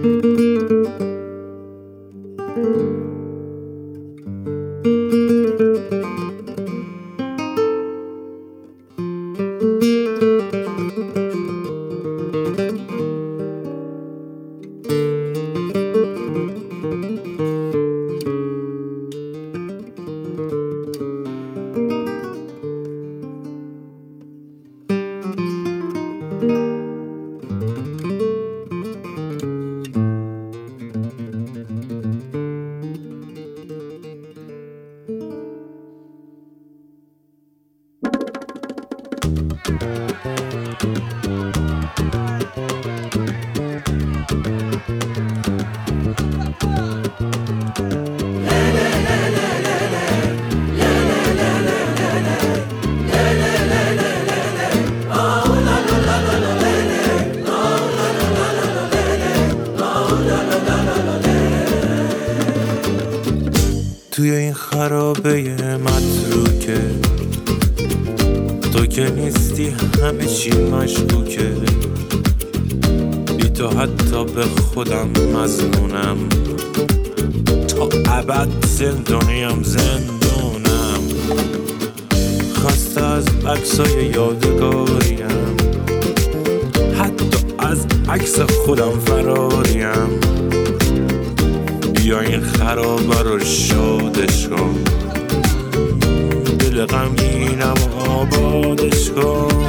توی این خرابه متروکه تو که نیستی همه چی مشکوکه، بی تو حتی به خودم مظنونم، تا ابد زندانیم زندونم، خسته از عکسای یادگاریم، حتی از عکس خودم فراریم. بیا این خرابه رو شادش کن، دل غمگینم آبادش کن.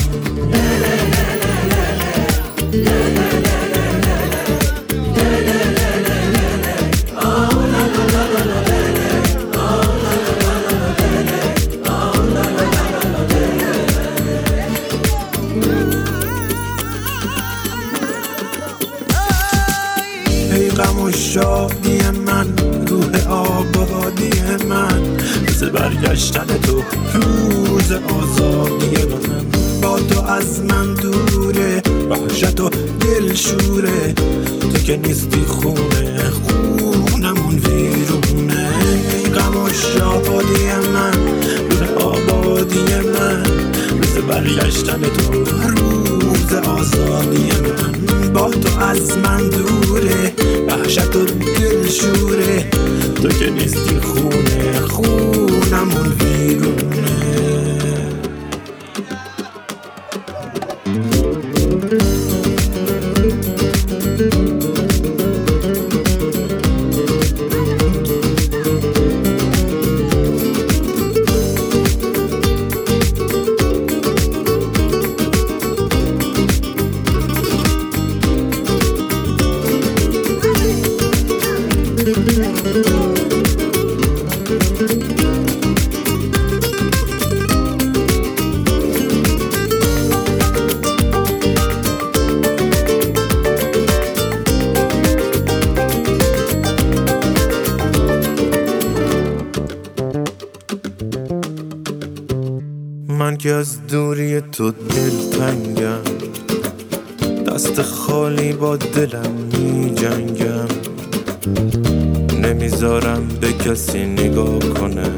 ای غم و شادی من، روح آبادی من، روز برگشتن تو، روز آزادی من. با تو از من دوره، وحشت و دل شوره، تو که نیستی خونه، خونمون ویرونه. ای غم و شادی من، روح آبادی من، روز برگشتن تو، روز آزادی من. با تو از من دوره، وحشت و دل شوره، تو که نیستی خونه، خونمون ویرونه. من که از دوری تو دلتنگم، دست خالی با دلم می جنگم، نمیذارم به کسی نگاه کنه،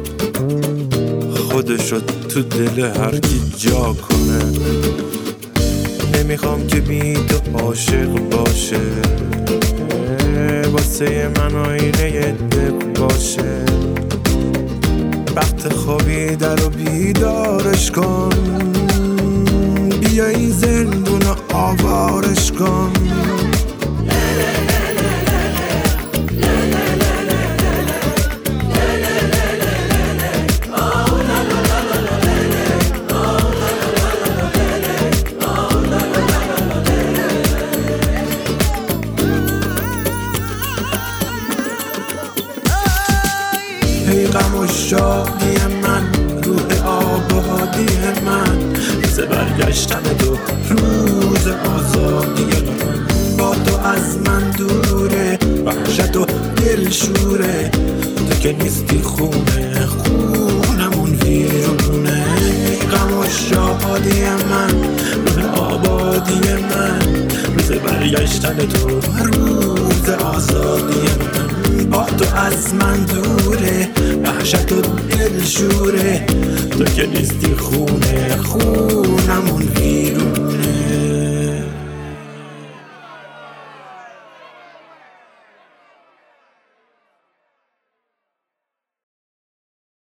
خودشو تو دل هر کی جا کنه. نمیخوام که بی تو عاشق باشه، واسه من آینه دق باشه. وقت خوابیده رو بیدارش کن، بیا این زندون رو آوارش کن. ای غم و شادی من، روح آبادی من، روز برگشتن تو، روز آزادی من. با تو از من دوره، وحشت و دل شوره، تو که نیستی خونه، خونمون ویرونه. ای غم و شادی من، روح آبادی من، روز برگشتن تو، روز آزادی من. با تو از من دوره، وحشت و دل شوره، تو که نیستی خونه، خونمون ویرونه.